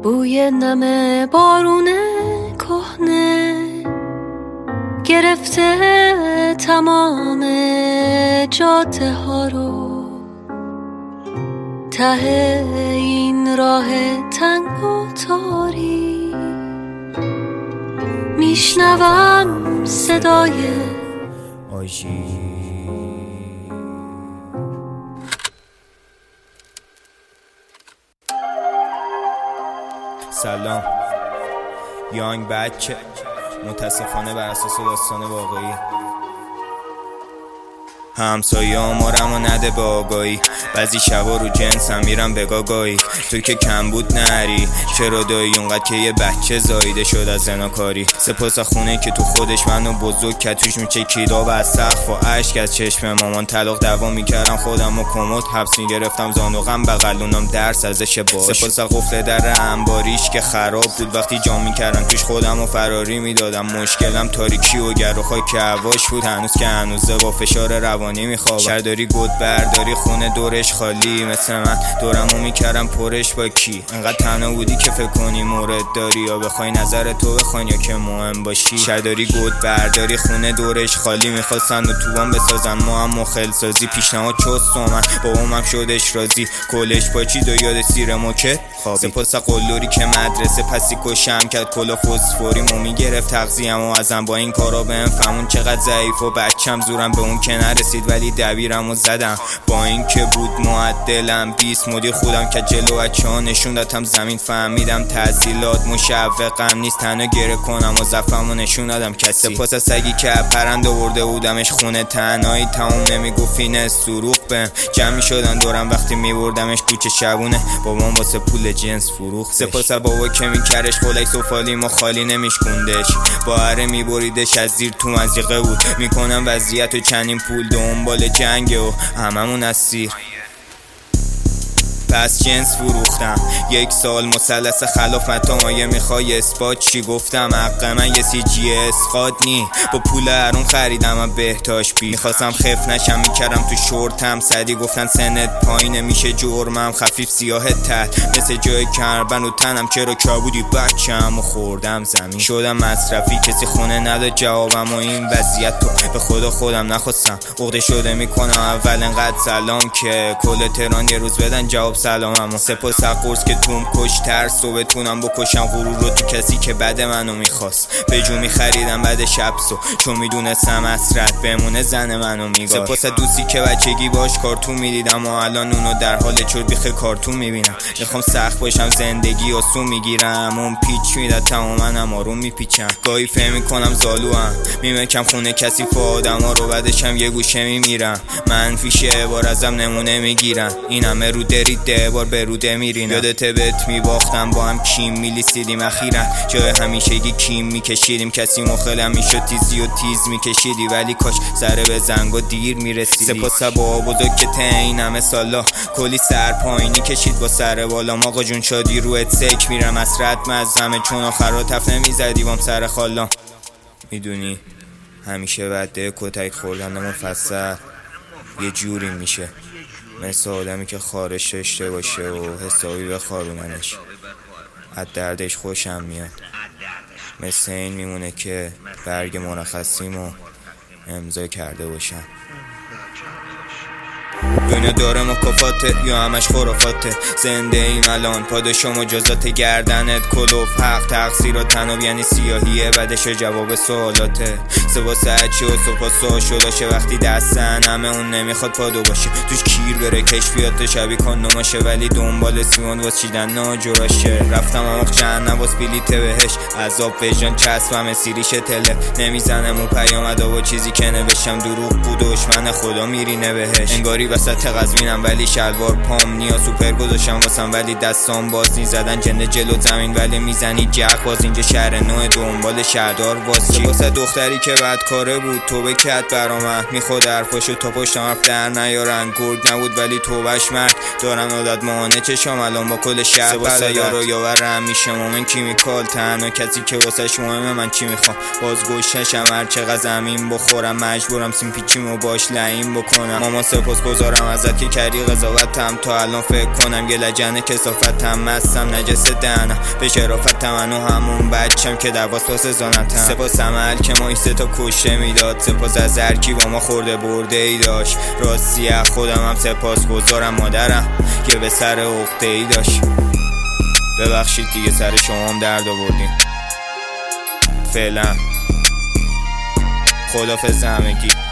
بوی نم بارون کهنه گرفته تمام جاده ها رو، ته این راه تنگ و تاریک میشنوم صدای آژیر. سلام یانگ بچه، متاسفانه بر اساس داستان واقعی. همسایه آمارمو نده به آگاهی، بعضی شبا رو جنسم میرم به گاگایی. تو که کم بود نری چرا دایی اونقدر که یه بچه زایده شد از زناکاری. سپاس خونه که تو خودش منو بزرگ کرد، توش میچکیدا و از سقف و اشک از چشم مامان. طلاق دعوا میکردم خودم و کمد حبس میگرفتم، زانوغم بغلونم درس ازش باش. سپاس قفل در انباریش که خراب بود، وقتی جام میکردم توش خودم و فراری میدادم. مشکلم تاریکی و گر و خاک هواش بود، هنوز که هنوزه با فشار روانی میخوابم. شهرداری گود برداری خونه دورش خالی، مثل من دورمو میکردم پرش با کی. انقدر تنها بودی که فکر کنی مورد داری، یا بخوای نظر تو بخوان یا که مهم باشی. شهرداری گود برداری خونه دورش خالی، میخواستن و توام بسازن ما هم مخل سازی. پیشنهاد چست اومد بابامم شدش راضی، کلش پاچید و یاد سیر موکه خوابی. سپاس قلوری که مدرسه پسی کشم کرد، کلا فسفوریمو میگرفت تغذیه‌مو ازم. با این کارا بهم فهمون چقدر ضعیف و بچم زورم به اون که نرسید، ولی دبیرمو زدم. با این که بود معدلم 20 مدیر خودم که جلو بچه‌ها نشون دادم زمین. فهمیدم تحصیلات مشوقم نیست، تنها گره کنم و ضعفمو نشون دادم کسی. سپاس از سگی که پرنده آورده بودمش خونه، تنهایی تموم نمیگفت این سروق بهم. جمع میشدن دورم وقتی میبردمش کوچه شبونه، بابام واسه پول جنس فروخت. سپاس از بابا که میکرش خلک و فالیم و خالی نمیشکوندش، با هره میبریدش از زیر تو مزیقه بود. میکنم وضعیت و چنین پول دنبال جنگه و هممون اسیر. پس جنس فروختم 1 سال مثلث خلاف متامایه. میخوای اثبات چی؟ گفتم حق من یه سی جی اسقاط نی، با پول هرون خریدم و بهتاش بی. میخواستم خف نشم میکردم تو شورتم سدی، گفتن سنت پایینه میشه جرمم. خفیف سیاه تحت مثل جای کربن و تنم، چرا کابودی بچم و خوردم زمین. شدم مصرفی کسی خونه نداد جوابم، و این وضعیت تو به خدا خودم نخواستم. عقده شده میکنم اول انقدر سلام که کل تهران یه روز بدن جواب سلامم. سپاس قرص که توم کش ترس و بتونم بکشم غرور رو تو کسی که بد منو میخواست. به جو میخریدم بعد شبسو چون میدونستم اسرت بمونه زن منو میگاش. سپاس دوستی که بچگی باش کارتون میدیدم و الان اونو در حال چور بیخ کارتون میبینم. میخوام سخت باشم زندگی آسون میگیرم، اون پیچ میداد تمامنم آروم میپیچم. گاهی فهم میکنم زالوام میمکم خونه کسی فا آدم ها رو، بعدشم یه گوشه میمیرم. منفیشه بار ازم نمونه میگیرم، این همه رو درید بار به روده میرینم. یادت بهت میباختم با هم کیم میلیسیدیم اخیرا، جای همیشگی کیم میکشیدیم. کسی مخلم میشد تیزی و تیز میکشیدی، ولی کاش سر به زنگ و دیر میرسیدی. سپاس با بزرگ که این همه سالا کلی سر پایینی کشید با سر بالا. آقا جون شادی رویت سک میرم اسرت مزمه، چون آخر تف نمیزدی بام سر خالا. میدونی همیشه وعده کتک خوردن مفصل یه جوری میشه، مثل آدمی که خارش داشته باشه و حسابی بخاروننش. از دردش خوشم میاد، مثل این میمونه که برگ مرخصیمو امضا کرده باشم. دنیا داره مکافاته یا همش خرافاته؟ زنده ایم الان پاداش و مجازات گردنت کلوف. حق تقصیر و تناب یعنی سیاهیه، بعدش جواب سوالاته. سپاس هرچی و سپاس شداشه وقتی دستن همه اون نمیخواد پادو باشه. توش کیر بره کشفیات شبیه کن نماشه، ولی دنبال سیمان واس چیدن ناجوراشه. رفتم اماق جهنم واس بلیت بهش، عذاب وجدان چسبم سیریش تله. نمیزنم اون پیامدا و چیزی که نوشتم دروغ بود، دشمن خدا میرینه بهش. انگاری وسط قزوینم ولی شلوار پام نیا سوپر گذاشتم واسم، ولی دستام باز نی زدن جنده جلو زمین ولی میزنی جق باز. اینجا شهر نوع دنبال شهردار باز چی؟ واسه دختری که بدکاره بود توبه کرد برامد، میخواد حرفاشو تا پشتم حرف در نیارن. گرگ نبود ولی توبش مرد، دارم عادت ماهانه چشام الان با کل شهر. واسه یارو یاورم میشه مومن کیمیکال، تنها کسی که واسهش مهمه من چی میخوام. باز گوششم هر چقدر زمین بخورم، مجبورم سیم پیچیمو باش لعیم بکنم. ماما سپاس گذارم ازت که کردی قضاوتم. تا الان فکر کنم یه لجنه کسافتم، مستم نجس دهنم به شرافتم، منو همون بچم که در واسه زانتم. سپاس عمل که ما این سه تا کشته میداد، سپاس از هرکی با ما خورده برده ای داشت. راستی از خودم هم سپاس گذارم مادرم که به سر عقده ای داشت. ببخشید دیگه سر شما هم درد آوردیم. فعلا خدافظ همگی.